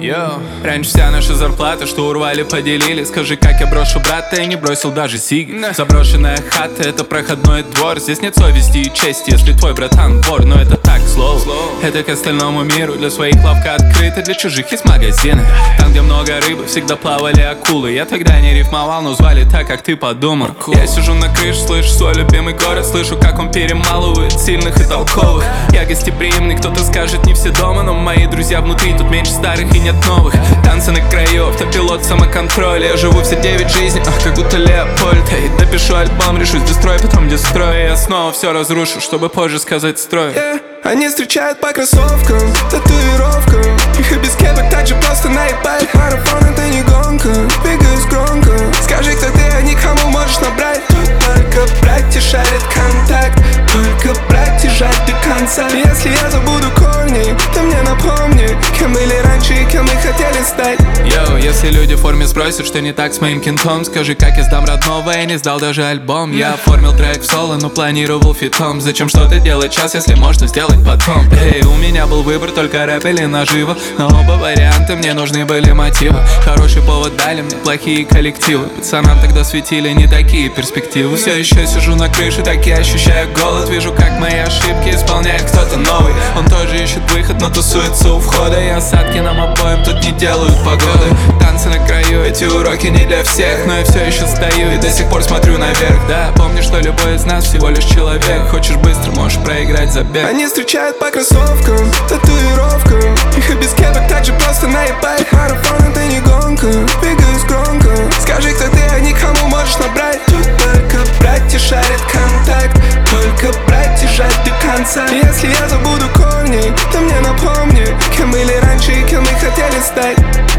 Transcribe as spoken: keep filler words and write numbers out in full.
Йо. Раньше вся наша зарплата, что урвали, поделили. Скажи, как я брошу брата, я не бросил даже сиги. Заброшенная хата, это проходной двор. Здесь нет совести и чести, если твой братан вор. Но это так, слово, это к остальному миру. Для своих лавка открыта, для чужих есть магазины. Там, где много рыбы, всегда плавали акулы. Я тогда не рифмовал, но звали так, как ты подумал. Я сижу на крыше, слышу свой любимый город. Слышу, как он перемалывает сильных и толковых. Я гостеприимный, кто-то скажет, не все дома, но мои друзья внутри, тут меньше старых и нет новых. Танцы на краю, автопилот, самоконтроль. Я живу все девять жизней, ах, как будто Леопольд. Эй, допишу альбом, решусь дестрой, потом дестрой. Я снова все разрушу, чтобы позже сказать строй. yeah. Они встречают по кроссовкам, татуировкам. Их и без кепок так же просто наебать. Марафон это не гонка, двигаюсь громко. Скажи, кто ты, а никому можешь набрать. Тут только братья шарят контакт, только братья жать до конца. Если я забуду корни, то мне напомни, кем были раньше и кем мы хотели стать. Йоу, если люди в форме спросят, что не так с моим кентом, скажи, как я сдам родного, я не сдал даже альбом. Я оформил трек в соло, но планировал фитом. Зачем что-то делать сейчас, если можно сделать потом? Эй, у меня был выбор, только рэп или наживо. Но оба варианта мне нужны были мотивы. Хороший повод дали мне плохие коллективы. Пацанам тогда светили не такие перспективы. Все еще сижу на крыше, так я ощущаю голод. Вижу, как мои ошибки исполняет кто-то новый. Он тоже ищет выход, но тусуется у входа. И осадки нам обоим тут не делают погоды. Танцы на краю, эти уроки не для всех. Но я все еще стою и до сих пор смотрю наверх. Да, помни, что любой из нас всего лишь человек. Хочешь быстро, можешь проиграть забег. Они встречают по кроссовкам, татуировкам. Их и без кепок так же просто наебать. Марафон это не гонка, двигаюсь громко. Скажи, кто ты, а никому можешь набрать. Тут только братья шарят контакт, только братья жать до конца. Если я забуду корни, то мне напомни, кем были раньше и кем мы хотели стать.